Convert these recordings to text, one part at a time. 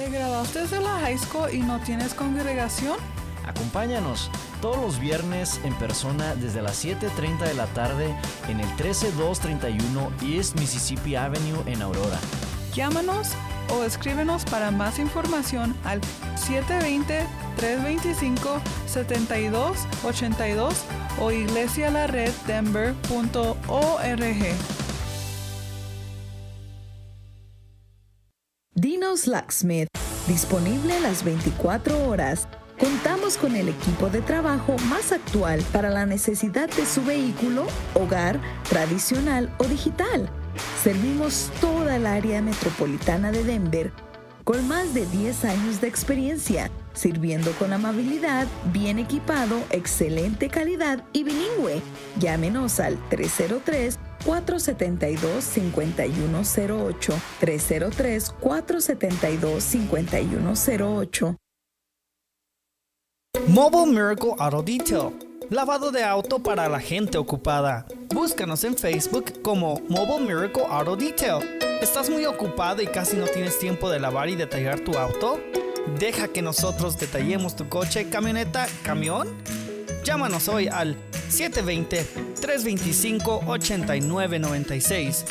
¿Te graduaste de la high school y no tienes congregación? Acompáñanos todos los viernes en persona desde las 7:30 de la tarde en el 13231 East Mississippi Avenue en Aurora. Llámanos o escríbenos para más información al 720-325-7282 o iglesialareddenver.org. Dino's Locksmith, disponible las 24 horas. Contamos con el equipo de trabajo más actual para la necesidad de su vehículo, hogar, tradicional o digital. Servimos toda el área metropolitana de Denver con más de 10 años de experiencia, sirviendo con amabilidad, bien equipado, excelente calidad y bilingüe. Llámenos al 303-472-5108, 303-472-5108. Mobile Miracle Auto Detail. Lavado de auto para la gente ocupada. Búscanos en Facebook como Mobile Miracle Auto Detail. ¿Estás muy ocupado y casi no tienes tiempo de lavar y detallar tu auto? Deja que nosotros detallemos tu coche, camioneta, camión. Llámanos hoy al 720-325-8996.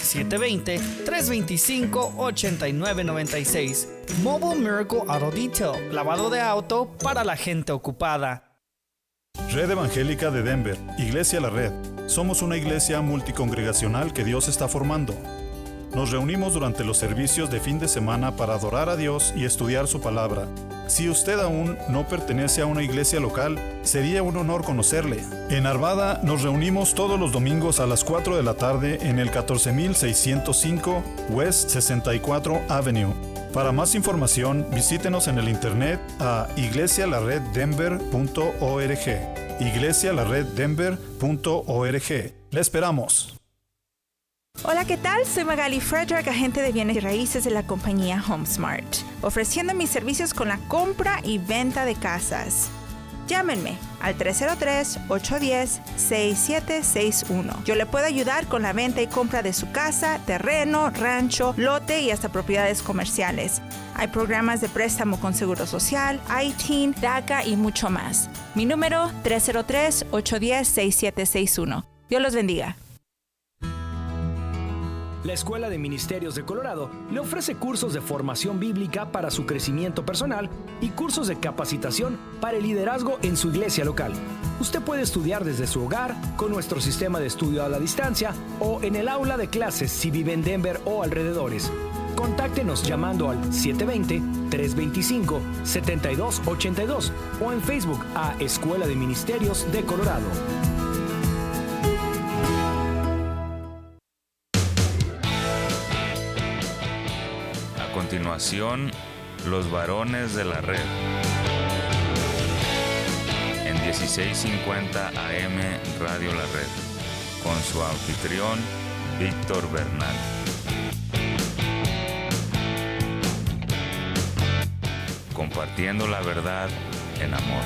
720-325-8996. Mobile Miracle Auto Detail. Lavado de auto para la gente ocupada. Red Evangélica de Denver, Iglesia La Red. Somos una iglesia multicongregacional que Dios está formando. Nos reunimos durante los servicios de fin de semana para adorar a Dios y estudiar su palabra. Si usted aún no pertenece a una iglesia local, sería un honor conocerle. En Arvada nos reunimos todos los domingos a las 4 de la tarde en el 14605 West 64 Avenue. Para más información, visítenos en el internet a iglesialareddenver.org. iglesialareddenver.org. ¡Le esperamos! Hola, ¿qué tal? Soy Magali Frederick, agente de bienes y raíces de la compañía HomeSmart, ofreciendo mis servicios con la compra y venta de casas. Llámenme al 303-810-6761. Yo le puedo ayudar con la venta y compra de su casa, terreno, rancho, lote y hasta propiedades comerciales. Hay programas de préstamo con Seguro Social, ITIN, DACA y mucho más. Mi número 303-810-6761. Dios los bendiga. La Escuela de Ministerios de Colorado le ofrece cursos de formación bíblica para su crecimiento personal y cursos de capacitación para el liderazgo en su iglesia local. Usted puede estudiar desde su hogar con nuestro sistema de estudio a la distancia o en el aula de clases si vive en Denver o alrededores. Contáctenos llamando al 720-325-7282 o en Facebook a Escuela de Ministerios de Colorado. A continuación, los varones de la red. En 1650 AM Radio La Red, con su anfitrión, Víctor Bernal. Compartiendo la verdad en amor.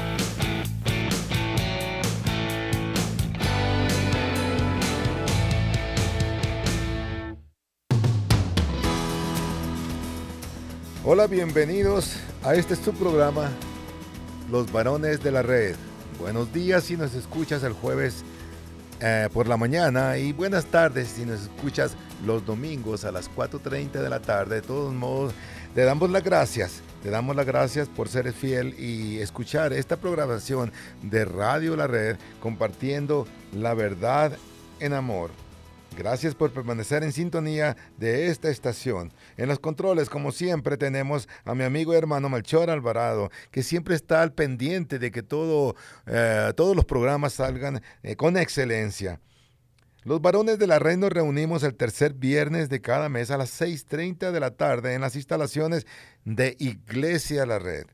Hola, bienvenidos a este su programa, Los Varones de la Red. Buenos días si nos escuchas el jueves por la mañana y buenas tardes si nos escuchas los domingos a las 4:30 de la tarde. De todos modos, te damos las gracias por ser fiel y escuchar esta programación de Radio La Red, compartiendo la verdad en amor. Gracias por permanecer en sintonía de esta estación. En los controles, como siempre, tenemos a mi amigo y hermano Melchor Alvarado, que siempre está al pendiente de que todos los programas salgan con excelencia. Los varones de la red nos reunimos el tercer viernes de cada mes a las 6:30 de la tarde en las instalaciones de Iglesia La Red.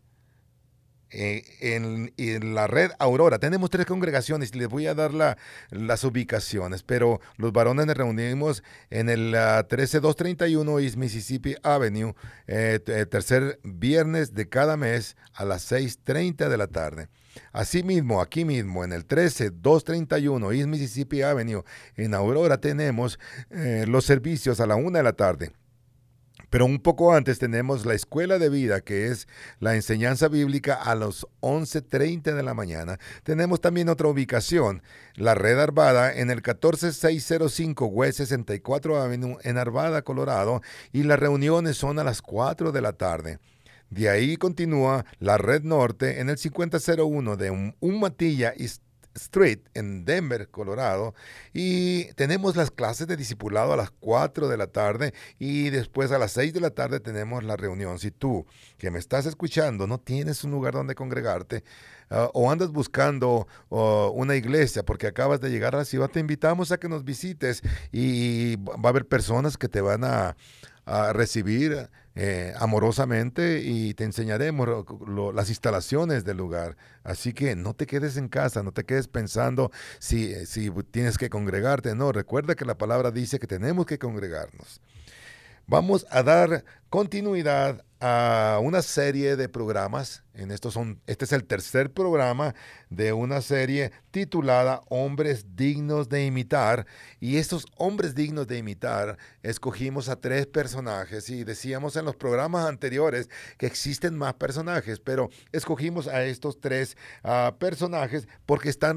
En la red Aurora. Tenemos 3 congregaciones y les voy a dar las ubicaciones, pero los varones nos reunimos en el 13231 East Mississippi Avenue, tercer viernes de cada mes a las 6:30 de la tarde. Asimismo, aquí mismo en el 13231 East Mississippi Avenue en Aurora tenemos los servicios a la 1 de la tarde. Pero un poco antes tenemos la escuela de vida, que es la enseñanza bíblica a las 11:30 de la mañana. Tenemos también otra ubicación, la Red Arvada, en el 14605 West 64 Avenue en Arvada, Colorado, y las reuniones son a las 4 de la tarde. De ahí continúa la Red Norte en el 5001 de Umatilla Street en Denver, Colorado, y tenemos las clases de discipulado a las 4 de la tarde y después a las 6 de la tarde tenemos la reunión. Si tú que me estás escuchando no tienes un lugar donde congregarte o andas buscando una iglesia porque acabas de llegar a la ciudad, te invitamos a que nos visites y va a haber personas que te van a recibir amorosamente y te enseñaremos las instalaciones del lugar. Así que no te quedes en casa, no te quedes pensando si tienes que congregarte. No, recuerda que la palabra dice que tenemos que congregarnos. Vamos a dar continuidad a una serie de programas. Este es el tercer programa de una serie titulada Hombres Dignos de Imitar. Y estos hombres dignos de imitar, escogimos a 3 personajes. Y decíamos en los programas anteriores que existen más personajes, pero escogimos a estos 3 personajes porque están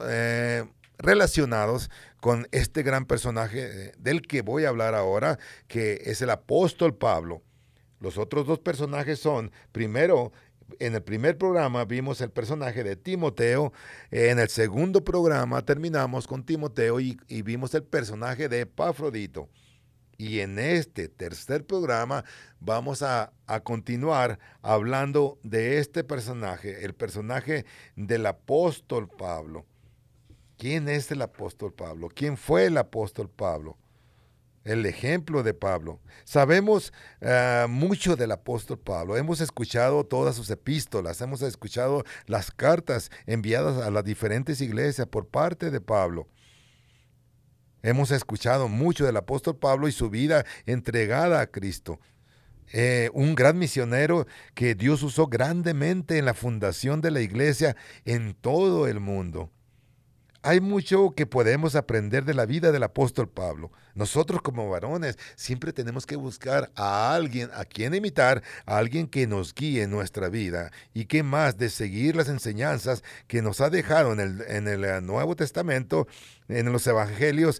relacionados con este gran personaje del que voy a hablar ahora, que es el apóstol Pablo. Los otros 2 personajes son, primero, en el primer programa vimos el personaje de Timoteo, en el segundo programa terminamos con Timoteo y vimos el personaje de Epafrodito. Y en este tercer programa vamos a continuar hablando de este personaje, el personaje del apóstol Pablo. ¿Quién es el apóstol Pablo? ¿Quién fue el apóstol Pablo? El ejemplo de Pablo. Sabemos mucho del apóstol Pablo. Hemos escuchado todas sus epístolas, hemos escuchado las cartas enviadas a las diferentes iglesias por parte de Pablo. Hemos escuchado mucho del apóstol Pablo y su vida entregada a Cristo. Un gran misionero que Dios usó grandemente en la fundación de la iglesia en todo el mundo. Hay mucho que podemos aprender de la vida del apóstol Pablo. Nosotros como varones siempre tenemos que buscar a alguien a quien imitar, a alguien que nos guíe en nuestra vida. Y qué más de seguir las enseñanzas que nos ha dejado en el Nuevo Testamento, en los Evangelios,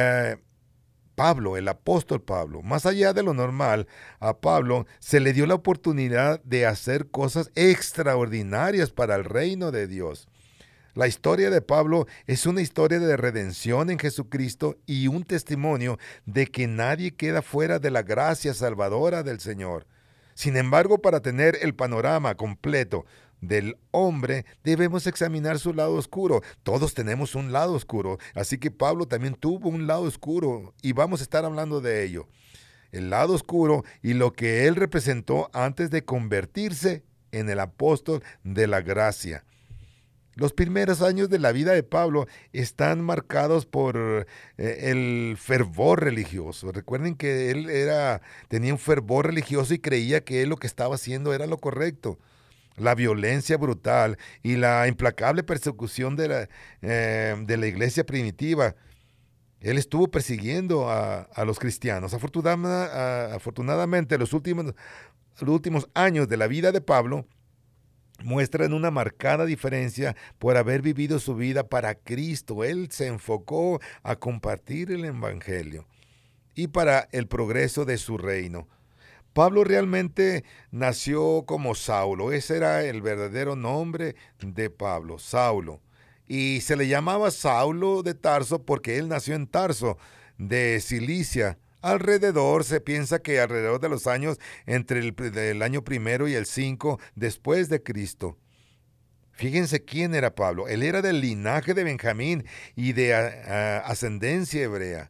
Pablo, el apóstol Pablo. Más allá de lo normal, a Pablo se le dio la oportunidad de hacer cosas extraordinarias para el reino de Dios. La historia de Pablo es una historia de redención en Jesucristo y un testimonio de que nadie queda fuera de la gracia salvadora del Señor. Sin embargo, para tener el panorama completo del hombre, debemos examinar su lado oscuro. Todos tenemos un lado oscuro, así que Pablo también tuvo un lado oscuro y vamos a estar hablando de ello. El lado oscuro y lo que él representó antes de convertirse en el apóstol de la gracia. Los primeros años de la vida de Pablo están marcados por el fervor religioso. Recuerden que él tenía un fervor religioso y creía que él lo que estaba haciendo era lo correcto. La violencia brutal y la implacable persecución de la iglesia primitiva. Él estuvo persiguiendo a los cristianos. Afortunadamente, los últimos años de la vida de Pablo muestran una marcada diferencia por haber vivido su vida para Cristo. Él se enfocó a compartir el evangelio y para el progreso de su reino. Pablo realmente nació como Saulo. Ese era el verdadero nombre de Pablo, Saulo. Y se le llamaba Saulo de Tarso porque él nació en Tarso, de Cilicia. Se piensa que alrededor de los años entre el año 1 y el 5 después de Cristo. Fíjense quién era Pablo. Él era del linaje de Benjamín y de ascendencia hebrea.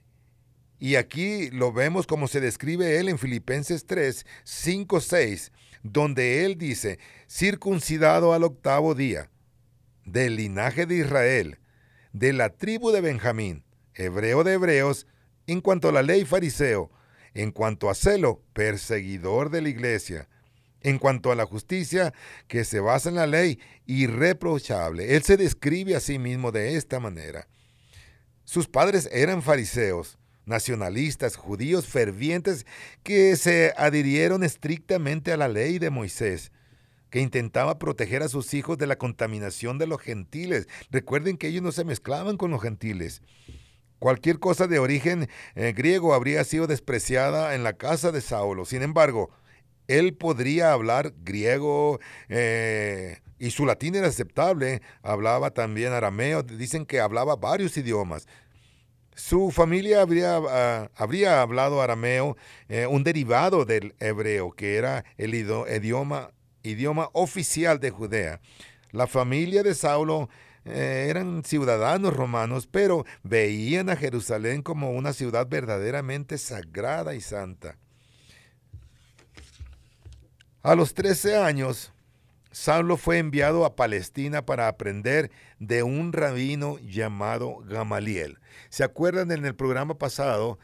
Y aquí lo vemos como se describe él en Filipenses 3, 5, 6, donde él dice, circuncidado al 8º día, del linaje de Israel, de la tribu de Benjamín, hebreo de hebreos, en cuanto a la ley fariseo, en cuanto a celo, perseguidor de la iglesia, en cuanto a la justicia que se basa en la ley, irreprochable. Él se describe a sí mismo de esta manera. Sus padres eran fariseos, nacionalistas, judíos fervientes que se adhirieron estrictamente a la ley de Moisés, que intentaba proteger a sus hijos de la contaminación de los gentiles. Recuerden que ellos no se mezclaban con los gentiles. Cualquier cosa de origen griego habría sido despreciada en la casa de Saulo. Sin embargo, él podría hablar griego y su latín era aceptable. Hablaba también arameo. Dicen que hablaba varios idiomas. Su familia habría hablado arameo, un derivado del hebreo, que era el idioma oficial de Judea. La familia de Saulo eran ciudadanos romanos, pero veían a Jerusalén como una ciudad verdaderamente sagrada y santa. A los 13 años, Saulo fue enviado a Palestina para aprender de un rabino llamado Gamaliel. ¿Se acuerdan en el programa pasado,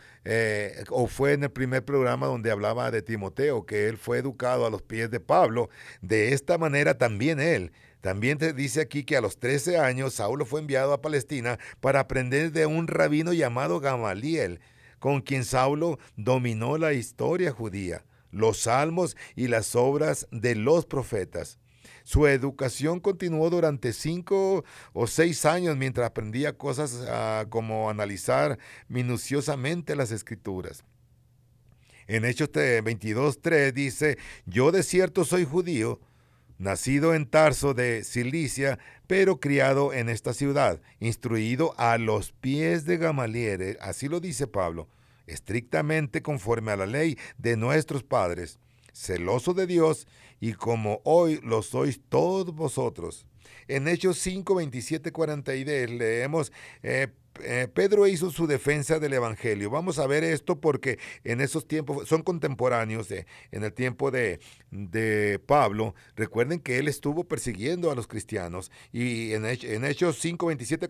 o fue en el primer programa donde hablaba de Timoteo, que él fue educado a los pies de Pablo? De esta manera también él. También te dice aquí que a los 13 años Saulo fue enviado a Palestina para aprender de un rabino llamado Gamaliel, con quien Saulo dominó la historia judía, los salmos y las obras de los profetas. Su educación continuó durante 5 o 6 años mientras aprendía cosas como analizar minuciosamente las escrituras. En Hechos 22:3 dice: yo de cierto soy judío, nacido en Tarso de Cilicia, pero criado en esta ciudad, instruido a los pies de Gamaliel, así lo dice Pablo, estrictamente conforme a la ley de nuestros padres, celoso de Dios, y como hoy lo sois todos vosotros. En Hechos 5, 27, 42 leemos, Pedro hizo su defensa del Evangelio. Vamos a ver esto porque en esos tiempos son contemporáneos en el tiempo de Pablo. Recuerden que él estuvo persiguiendo a los cristianos. Y en Hechos 5, 27,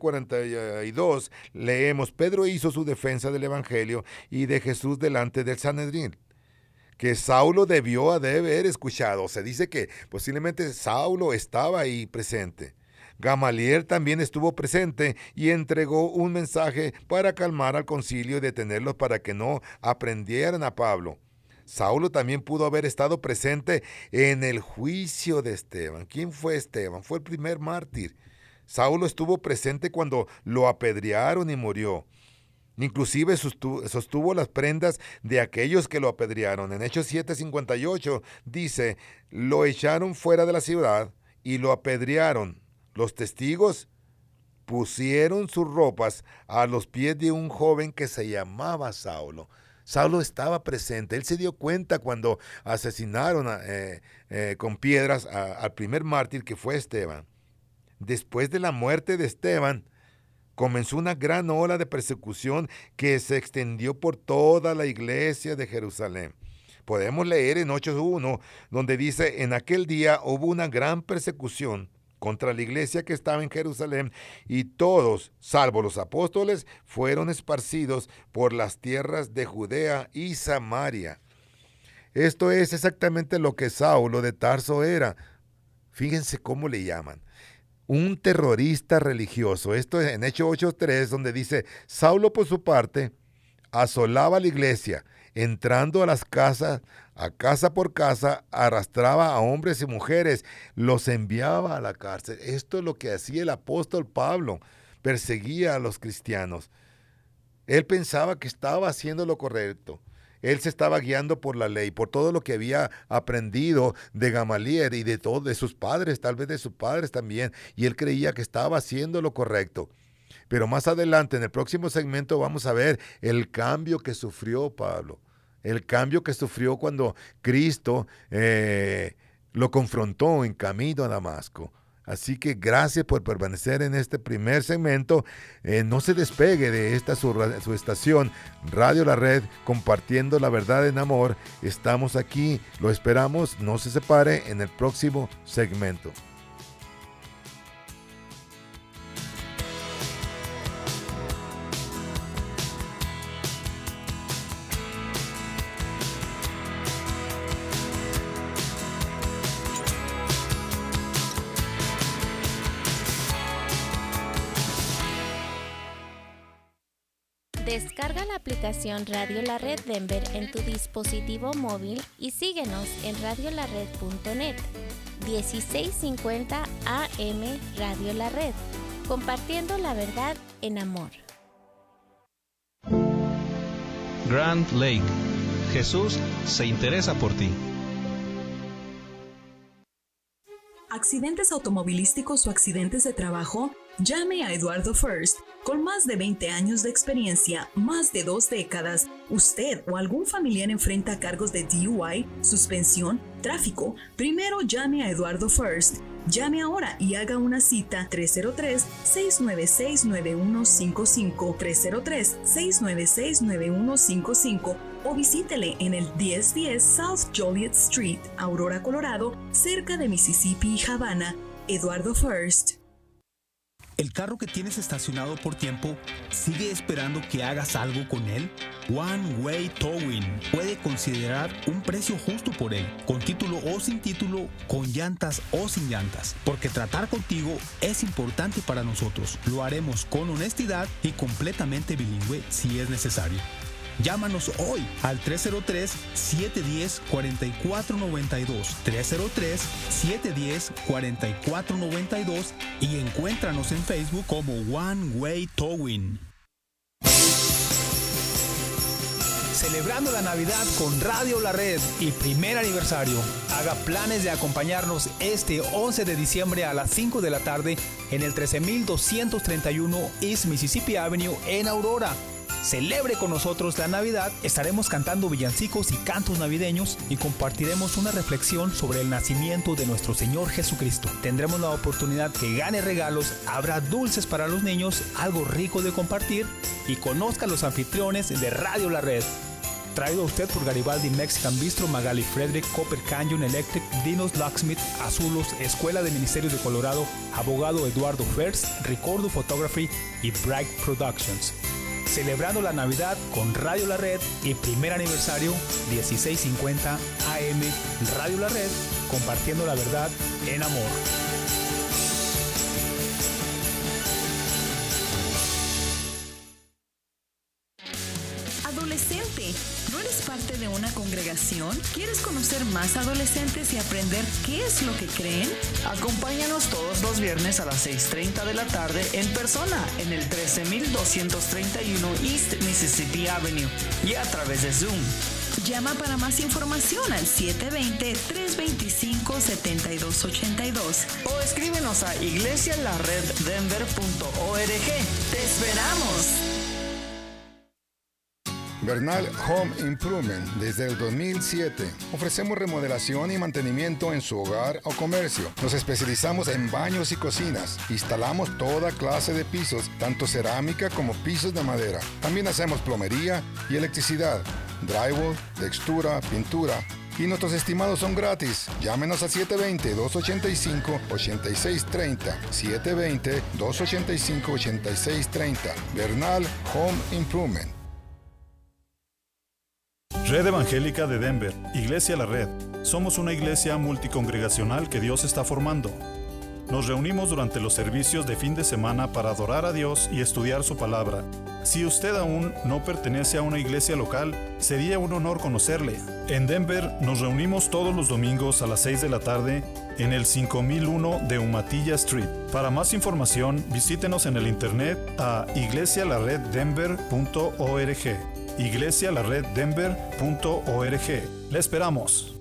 42 leemos, Pedro hizo su defensa del Evangelio y de Jesús delante del Sanedrín, que Saulo debió de haber escuchado. Se dice que posiblemente Saulo estaba ahí presente. Gamaliel también estuvo presente y entregó un mensaje para calmar al concilio y detenerlos para que no aprendieran a Pablo. Saulo también pudo haber estado presente en el juicio de Esteban. ¿Quién fue Esteban? Fue el primer mártir. Saulo estuvo presente cuando lo apedrearon y murió. Inclusive sostuvo las prendas de aquellos que lo apedrearon. En Hechos 7:58 dice, lo echaron fuera de la ciudad y lo apedrearon. Los testigos pusieron sus ropas a los pies de un joven que se llamaba Saulo. Saulo estaba presente. Él se dio cuenta cuando asesinaron con piedras al primer mártir, que fue Esteban. Después de la muerte de Esteban, comenzó una gran ola de persecución que se extendió por toda la iglesia de Jerusalén. Podemos leer en Hechos 1, donde dice, en aquel día hubo una gran persecución contra la iglesia que estaba en Jerusalén, y todos, salvo los apóstoles, fueron esparcidos por las tierras de Judea y Samaria. Esto es exactamente lo que Saulo de Tarso era. Fíjense cómo le llaman. Un terrorista religioso. Esto es en Hechos 8:3, donde dice, Saulo por su parte asolaba la iglesia, entrando a las casas, a casa por casa, arrastraba a hombres y mujeres, los enviaba a la cárcel. Esto es lo que hacía el apóstol Pablo, perseguía a los cristianos. Él pensaba que estaba haciendo lo correcto. Él se estaba guiando por la ley, por todo lo que había aprendido de Gamaliel y de sus padres, tal vez de sus padres también, y él creía que estaba haciendo lo correcto. Pero más adelante, en el próximo segmento, vamos a ver el cambio que sufrió Pablo, el cambio que sufrió cuando Cristo lo confrontó en camino a Damasco. Así que gracias por permanecer en este primer segmento. No se despegue de esta su estación Radio La Red, compartiendo la verdad en amor. Estamos aquí, lo esperamos, no se separe en el próximo segmento. Descarga la aplicación Radio La Red Denver en tu dispositivo móvil y síguenos en radiolared.net. 1650 AM Radio La Red, compartiendo la verdad en amor. Grand Lake. Jesús se interesa por ti. ¿Accidentes automovilísticos o accidentes de trabajo? Llame a Eduardo First. Con más de 20 años de experiencia, más de 2 décadas, usted o algún familiar enfrenta cargos de DUI, suspensión, tráfico. Primero llame a Eduardo First. Llame ahora y haga una cita 303-696-9155, 303-696-9155 o visítele en el 1010 South Joliet Street, Aurora, Colorado, cerca de Mississippi y Havana. Eduardo First. ¿El carro que tienes estacionado por tiempo sigue esperando que hagas algo con él? One Way Towing puede considerar un precio justo por él, con título o sin título, con llantas o sin llantas, porque tratar contigo es importante para nosotros. Lo haremos con honestidad y completamente bilingüe si es necesario. Llámanos hoy al 303-710-4492, 303-710-4492 y encuéntranos en Facebook como One Way Towing. Celebrando la Navidad con Radio La Red y primer aniversario. Haga planes de acompañarnos este 11 de diciembre a las 5 de la tarde en el 13231 East Mississippi Avenue en Aurora. Celebre con nosotros la Navidad, estaremos cantando villancicos y cantos navideños y compartiremos una reflexión sobre el nacimiento de nuestro Señor Jesucristo. Tendremos la oportunidad que gane regalos, habrá dulces para los niños, algo rico de compartir y conozca a los anfitriones de Radio La Red. Traído a usted por Garibaldi Mexican Bistro, Magali Frederick, Copper Canyon Electric, Dinos Locksmith, Azulos, Escuela de Ministerios de Colorado, Abogado Eduardo First, Ricordo Photography y Bright Productions. Celebrando la Navidad con Radio La Red y primer aniversario 1650 AM Radio La Red, compartiendo la verdad en amor. Adolescente, ¿no eres parte de una congregación? ¿Quieres conocer más adolescentes y aprender qué es lo que creen? Acompáñanos todos los viernes a las 6:30 de la tarde en persona en el 13231 East Mississippi Avenue y a través de Zoom. Llama para más información al 720-325-7282 o escríbenos a iglesialareddenver.org. ¡Te esperamos! Bernal Home Improvement. Desde el 2007 ofrecemos remodelación y mantenimiento en su hogar o comercio. Nos especializamos en baños y cocinas. Instalamos toda clase de pisos, tanto cerámica como pisos de madera. También hacemos plomería y electricidad, drywall, textura, pintura. Y nuestros estimados son gratis. Llámenos a 720-285-8630. 720-285-8630. Bernal Home Improvement. Red Evangélica de Denver, Iglesia La Red. Somos una iglesia multicongregacional que Dios está formando. Nos reunimos durante los servicios de fin de semana para adorar a Dios y estudiar su palabra. Si usted aún no pertenece a una iglesia local, sería un honor conocerle. En Denver nos reunimos todos los domingos a las 6 de la tarde en el 5001 de Umatilla Street. Para más información, visítenos en el internet a iglesialareddenver.org. iglesialareddenver.org. ¡Le esperamos!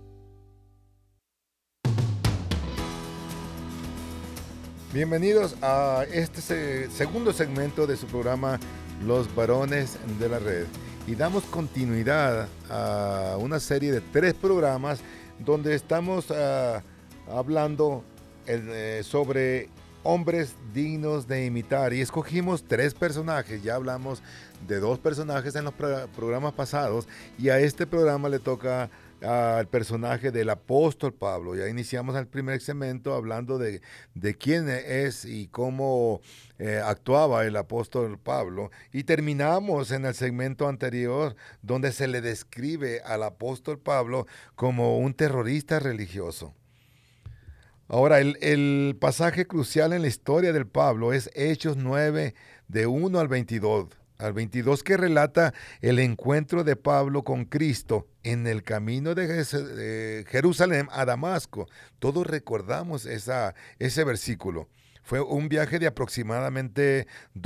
Bienvenidos a este segundo segmento de su programa Los Varones de la Red. Y damos continuidad a una serie de 3 programas donde estamos hablando sobre hombres dignos de imitar. Y escogimos 3 personajes. Ya hablamos de 2 personajes en los programas pasados. Y a este programa le toca al personaje del apóstol Pablo. Ya iniciamos el primer segmento hablando de quién es y cómo actuaba el apóstol Pablo, y terminamos en el segmento anterior donde se le describe al apóstol Pablo como un terrorista religioso. Ahora, el pasaje crucial en la historia del Pablo es Hechos 9, de 1 al 22. al 22, que relata el encuentro de Pablo con Cristo en el camino de Jerusalén a Damasco. Todos recordamos ese versículo. Fue un viaje de aproximadamente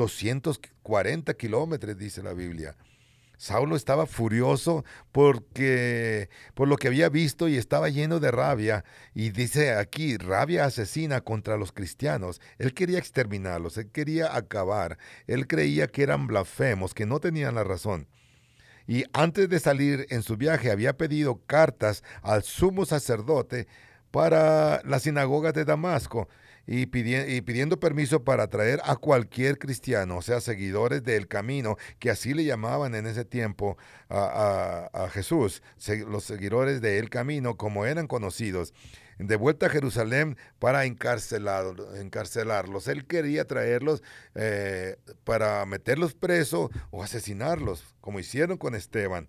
240 kilómetros, dice la Biblia. Saulo estaba furioso por lo que había visto y estaba lleno de rabia. Y dice aquí, rabia asesina contra los cristianos. Él quería exterminarlos, él quería acabar. Él creía que eran blasfemos, que no tenían la razón. Y antes de salir en su viaje había pedido cartas al sumo sacerdote para las sinagogas de Damasco y pidiendo permiso para traer a cualquier cristiano, o sea, seguidores del camino, que así le llamaban en ese tiempo a Jesús, los seguidores del camino, como eran conocidos, de vuelta a Jerusalén para encarcelarlos. Él quería traerlos para meterlos presos o asesinarlos, como hicieron con Esteban.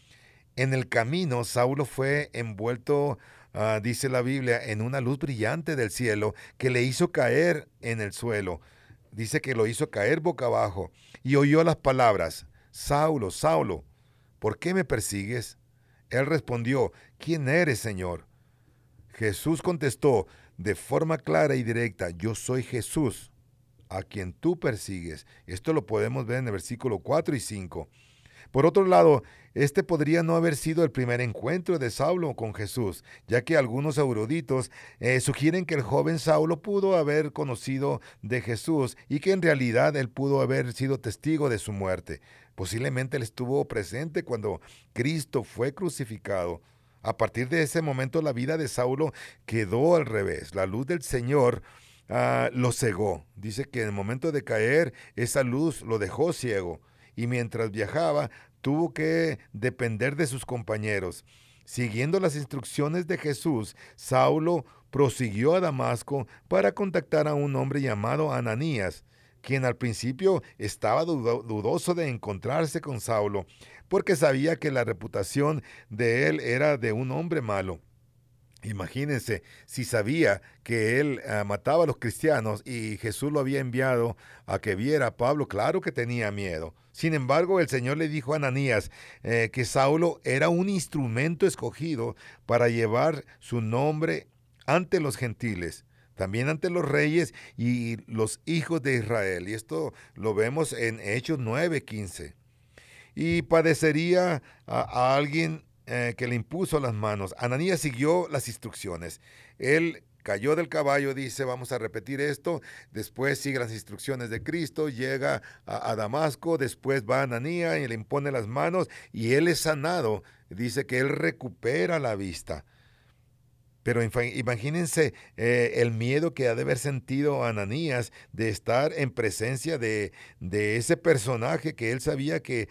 En el camino, Saulo fue envuelto, dice la Biblia, en una luz brillante del cielo que le hizo caer en el suelo. Dice que lo hizo caer boca abajo y oyó las palabras: Saulo, Saulo, ¿por qué me persigues? Él respondió: ¿quién eres, Señor? Jesús contestó de forma clara y directa: yo soy Jesús, a quien tú persigues. Esto lo podemos ver en el versículo 4 y 5. Por otro lado, este podría no haber sido el primer encuentro de Saulo con Jesús, ya que algunos eruditos sugieren que el joven Saulo pudo haber conocido de Jesús y que en realidad él pudo haber sido testigo de su muerte. Posiblemente él estuvo presente cuando Cristo fue crucificado. A partir de ese momento la vida de Saulo quedó al revés. La luz del Señor lo cegó. Dice que en el momento de caer, esa luz lo dejó ciego. Y mientras viajaba, tuvo que depender de sus compañeros. Siguiendo las instrucciones de Jesús, Saulo prosiguió a Damasco para contactar a un hombre llamado Ananías, quien al principio estaba dudoso de encontrarse con Saulo, porque sabía que la reputación de él era de un hombre malo. Imagínense, si sabía que él mataba a los cristianos y Jesús lo había enviado a que viera a Pablo, claro que tenía miedo. Sin embargo, el Señor le dijo a Ananías que Saulo era un instrumento escogido para llevar su nombre ante los gentiles, también ante los reyes y los hijos de Israel. Y esto lo vemos en Hechos 9:15. Y padecería a alguien que le impuso las manos. Ananías siguió las instrucciones. Él cayó del caballo, dice, vamos a repetir esto, después sigue las instrucciones de Cristo, llega a Damasco, después va a Ananías y le impone las manos y él es sanado. Dice que él recupera la vista. Pero imagínense el miedo que ha de haber sentido Ananías de estar en presencia de ese personaje que él sabía que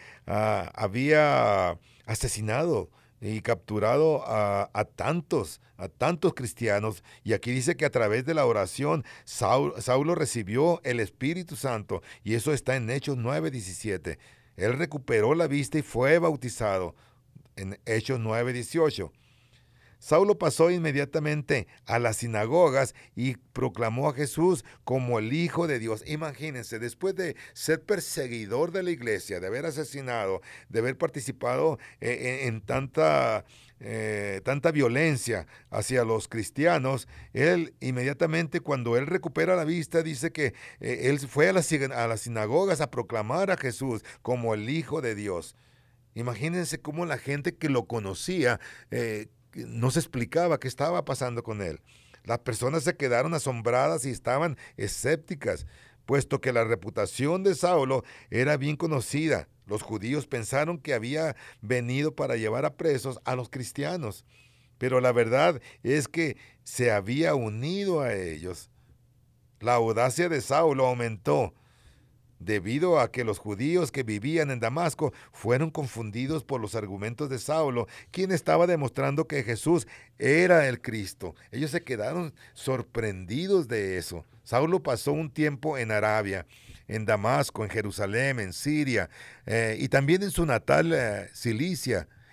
había asesinado y capturado a tantos cristianos. Y aquí dice que a través de la oración Saulo recibió el Espíritu Santo, y eso está en Hechos 9:17. Él recuperó la vista y fue bautizado en Hechos 9:18. Saulo pasó inmediatamente a las sinagogas y proclamó a Jesús como el Hijo de Dios. Imagínense, después de ser perseguidor de la iglesia, de haber asesinado, de haber participado en tanta violencia hacia los cristianos, él inmediatamente, cuando él recupera la vista, dice que él fue a las sinagogas a proclamar a Jesús como el Hijo de Dios. Imagínense cómo la gente que lo conocía no se explicaba qué estaba pasando con él. Las personas se quedaron asombradas y estaban escépticas, puesto que la reputación de Saulo era bien conocida. Los judíos pensaron que había venido para llevar a presos a los cristianos, pero la verdad es que se había unido a ellos. La audacia de Saulo aumentó debido a que los judíos que vivían en Damasco fueron confundidos por los argumentos de Saulo, quien estaba demostrando que Jesús era el Cristo. Ellos se quedaron sorprendidos de eso. Saulo pasó un tiempo en Arabia, en Damasco, en Jerusalén, en Siria y también en su natal Cilicia.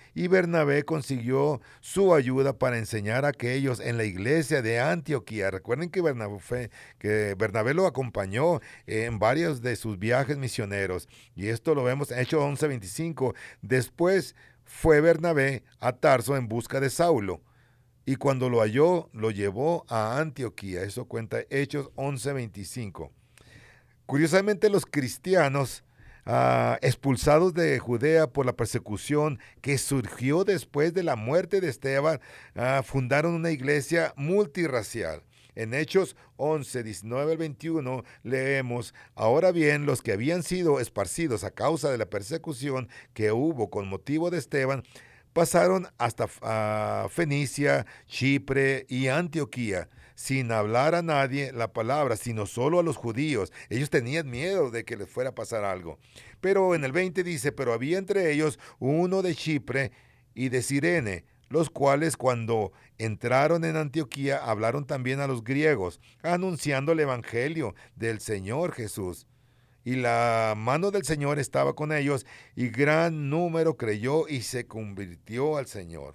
y Bernabé consiguió su ayuda para enseñar a aquellos en la iglesia de Antioquía. Recuerden que Bernabé lo acompañó en varios de sus viajes misioneros, y esto lo vemos en Hechos 11:25. Después fue Bernabé a Tarso en busca de Saulo, y cuando lo halló, lo llevó a Antioquía. Eso cuenta Hechos 11:25. Curiosamente, los cristianos expulsados de Judea por la persecución que surgió después de la muerte de Esteban, fundaron una iglesia multirracial. En Hechos 11, 19 al 21 leemos: ahora bien, los que habían sido esparcidos a causa de la persecución que hubo con motivo de Esteban, pasaron hasta Fenicia, Chipre y Antioquía, sin hablar a nadie la palabra, sino solo a los judíos. Ellos tenían miedo de que les fuera a pasar algo. Pero en el 20 dice: pero había entre ellos uno de Chipre y de Cirene, los cuales cuando entraron en Antioquía hablaron también a los griegos, anunciando el evangelio del Señor Jesús. Y la mano del Señor estaba con ellos, y gran número creyó y se convirtió al Señor.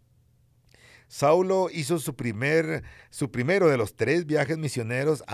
Saulo hizo su primero de los 3 viajes misioneros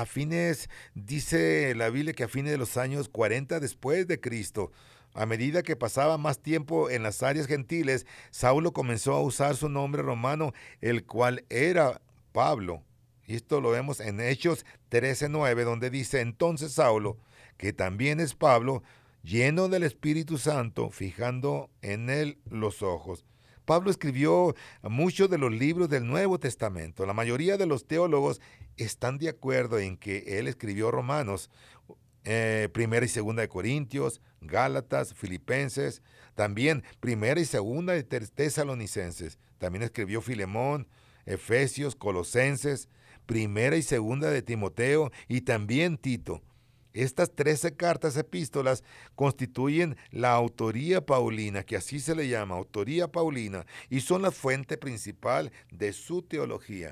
dice la Biblia que a fines de los años 40 después de Cristo. A medida que pasaba más tiempo en las áreas gentiles, Saulo comenzó a usar su nombre romano, el cual era Pablo. Y esto lo vemos en Hechos 13:9, donde dice: entonces Saulo, que también es Pablo, lleno del Espíritu Santo, fijando en él los ojos. Pablo escribió muchos de los libros del Nuevo Testamento. La mayoría de los teólogos están de acuerdo en que él escribió Romanos, Primera y Segunda de Corintios, Gálatas, Filipenses, también Primera y Segunda de Tesalonicenses. También escribió Filemón, Efesios, Colosenses, Primera y Segunda de Timoteo y también Tito. Estas 13 cartas epístolas constituyen la autoría paulina, que así se le llama, autoría paulina, y son la fuente principal de su teología.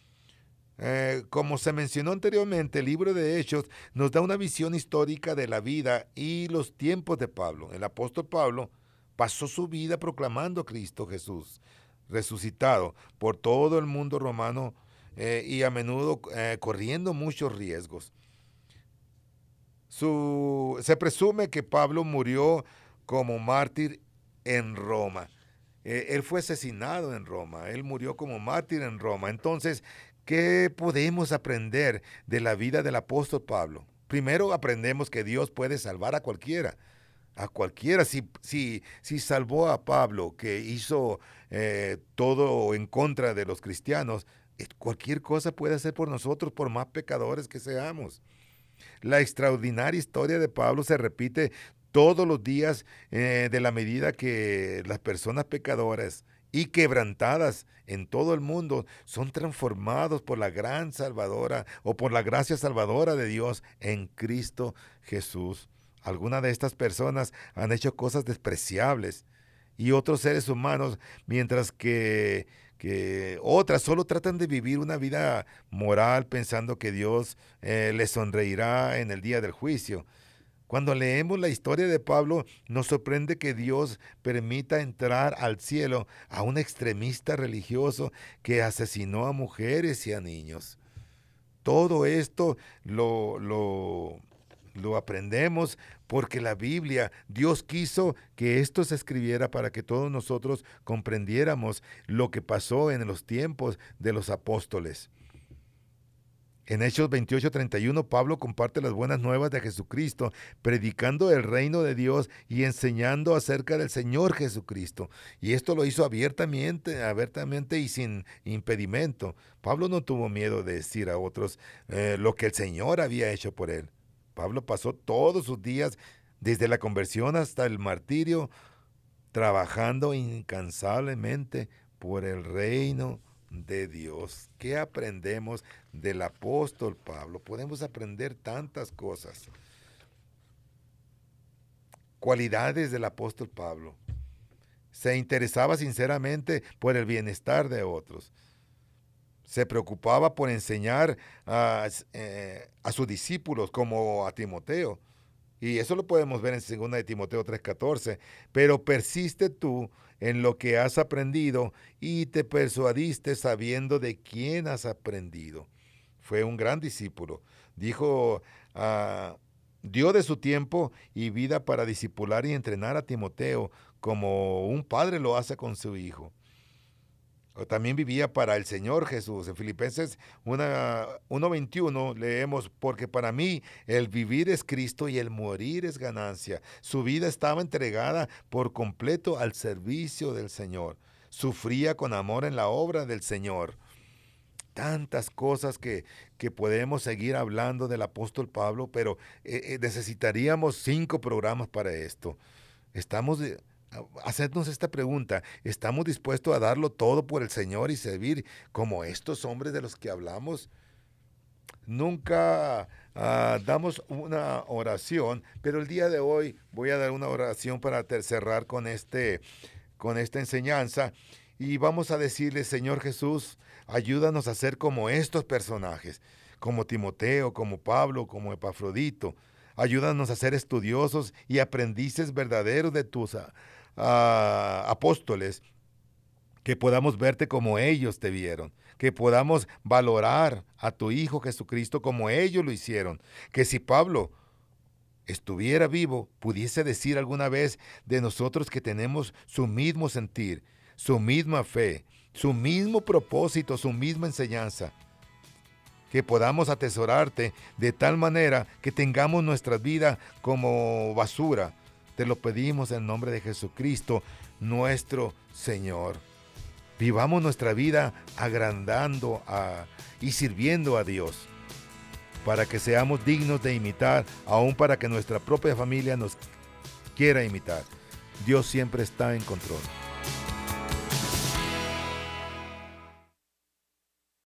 Como se mencionó anteriormente, el libro de Hechos nos da una visión histórica de la vida y los tiempos de Pablo. El apóstol Pablo pasó su vida proclamando a Cristo Jesús resucitado por todo el mundo romano, y a menudo corriendo muchos riesgos. Se presume que Pablo murió como mártir en Roma. Él fue asesinado en Roma. Él murió como mártir en Roma. Entonces, ¿qué podemos aprender de la vida del apóstol Pablo? Primero, aprendemos que Dios puede salvar a cualquiera. A cualquiera. Si salvó a Pablo, que hizo todo en contra de los cristianos, cualquier cosa puede hacer por nosotros, por más pecadores que seamos. La extraordinaria historia de Pablo se repite todos los días, de la medida que las personas pecadoras y quebrantadas en todo el mundo son transformados por la gran salvadora o por la gracia salvadora de Dios en Cristo Jesús. Algunas de estas personas han hecho cosas despreciables y otros seres humanos, mientras que otras solo tratan de vivir una vida moral pensando que Dios les sonreirá en el día del juicio. Cuando leemos la historia de Pablo, nos sorprende que Dios permita entrar al cielo a un extremista religioso que asesinó a mujeres y a niños. Todo esto lo aprendemos porque la Biblia, Dios quiso que esto se escribiera para que todos nosotros comprendiéramos lo que pasó en los tiempos de los apóstoles. En Hechos 28:31, Pablo comparte las buenas nuevas de Jesucristo, predicando el reino de Dios y enseñando acerca del Señor Jesucristo. Y esto lo hizo abiertamente y sin impedimento. Pablo no tuvo miedo de decir a otros lo que el Señor había hecho por él. Pablo pasó todos sus días, desde la conversión hasta el martirio, trabajando incansablemente por el reino de Dios. ¿Qué aprendemos del apóstol Pablo? Podemos aprender tantas cosas. Cualidades del apóstol Pablo. Se interesaba sinceramente por el bienestar de otros. Se preocupaba por enseñar a sus discípulos, como a Timoteo. Y eso lo podemos ver en 2 de Timoteo 3:14. Pero persiste tú en lo que has aprendido y te persuadiste sabiendo de quién has aprendido. Fue un gran discípulo. Dio de su tiempo y vida para discipular y entrenar a Timoteo como un padre lo hace con su hijo. También vivía para el Señor Jesús. En Filipenses 1:21 leemos, porque para mí el vivir es Cristo y el morir es ganancia. Su vida estaba entregada por completo al servicio del Señor. Sufría con amor en la obra del Señor. Tantas cosas que podemos seguir hablando del apóstol Pablo, pero necesitaríamos 5 programas para esto. Hacernos esta pregunta: ¿estamos dispuestos a darlo todo por el Señor y servir como estos hombres de los que hablamos? Nunca damos una oración, pero el día de hoy voy a dar una oración para cerrar con esta enseñanza, y vamos a decirle: Señor Jesús, ayúdanos a ser como estos personajes, como Timoteo, como Pablo, como Epafrodito. Ayúdanos a ser estudiosos y aprendices verdaderos de tus apóstoles, que podamos verte como ellos te vieron, que podamos valorar a tu Hijo Jesucristo como ellos lo hicieron, que si Pablo estuviera vivo, pudiese decir alguna vez de nosotros que tenemos su mismo sentir, su misma fe, su mismo propósito, su misma enseñanza. Que podamos atesorarte de tal manera que tengamos nuestra vida como basura. Te lo pedimos en nombre de Jesucristo, nuestro Señor. Vivamos nuestra vida agrandando y sirviendo a Dios, para que seamos dignos de imitar, aun para que nuestra propia familia nos quiera imitar. Dios siempre está en control.